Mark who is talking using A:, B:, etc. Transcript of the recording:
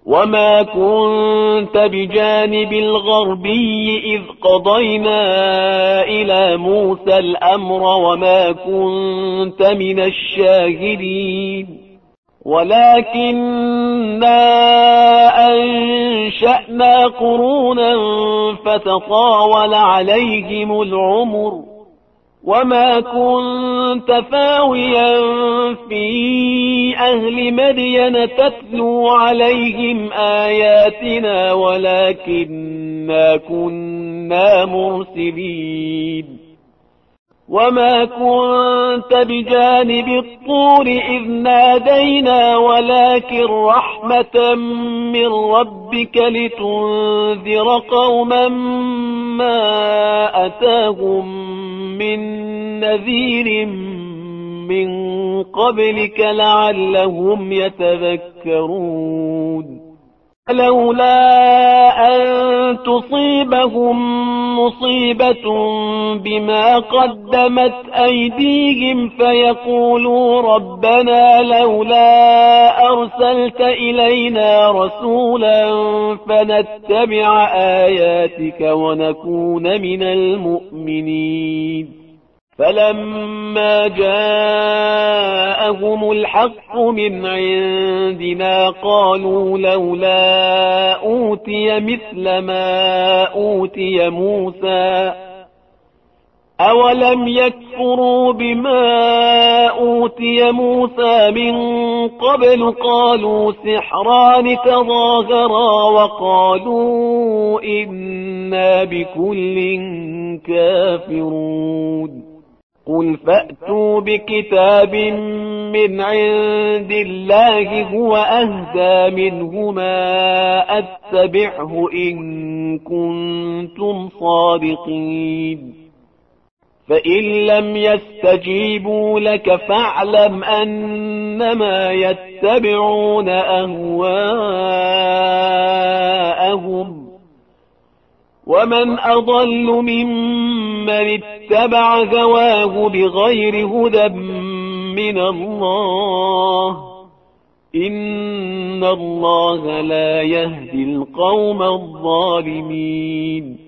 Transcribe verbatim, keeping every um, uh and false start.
A: وما كنت بجانب الغربي إذ قضينا إلى موسى الأمر وما كنت من الشاهدين ولكننا أنشأنا قرونا فتطاول عليهم العمر وما كنت ثاويا في أهل مدين تتلو عليهم آياتنا ولكننا كنا مرسلين وما كنت بجانب الطور إذ نادينا ولكن رحمة من ربك لتنذر قوما ما أتاهم من نذير من قبلك لعلهم يتذكرون لولا أن تصيبهم مصيبة بما قدمت أيديهم فيقولوا ربنا لولا أرسلت إلينا رسولا فنتبع آياتك ونكون من المؤمنين فلما جاءهم الحق من عندنا قالوا لولا أوتي مثل ما أوتي موسى أولم يكفروا بما أوتي موسى من قبل قالوا سحران تظاهرا وقالوا إنا بكل كافرون قل فأتوا بكتاب من عند الله هو أهدى منهما أتبعه إن كنتم صادقين فإن لم يستجيبوا لك فاعلم أنما يتبعون أهواءهم ومن أضل ممن اتبع هواه بغير هدى من الله إن الله لا يهدي القوم الظالمين